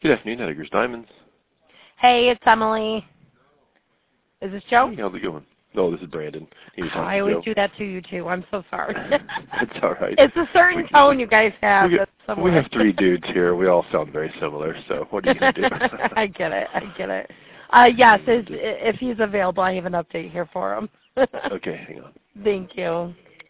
Good afternoon, Edgar's Diamonds. Hey, it's Emily. Is this Joe? Hey, how's it going? No, this is Brandon. I always do that to you, too. I'm so sorry. It's all right. It's a certain tone you guys have. We have three dudes here. We all sound very similar, so what are you going to do? I get it. Yes, if he's available, I have an update here for him. Okay, hang on. Thank you.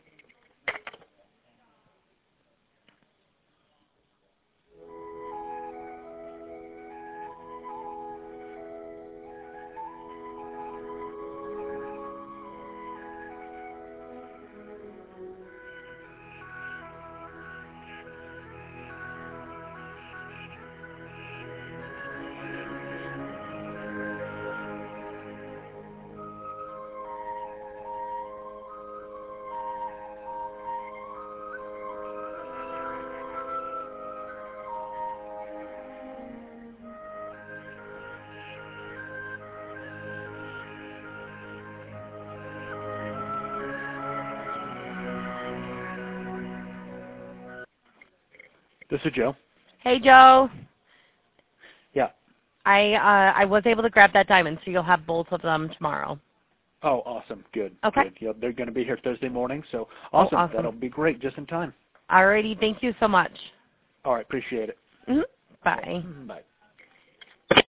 This is Joe. Hey, Joe. Yeah. I was able to grab that diamond, so you'll have both of them tomorrow. Oh, awesome. Good. Okay. Good. Yeah, they're going to be here Thursday morning, so awesome. Awesome. That'll be great, just in time. Alrighty, thank you so much. All right, appreciate it. Mm-hmm. Bye. Bye.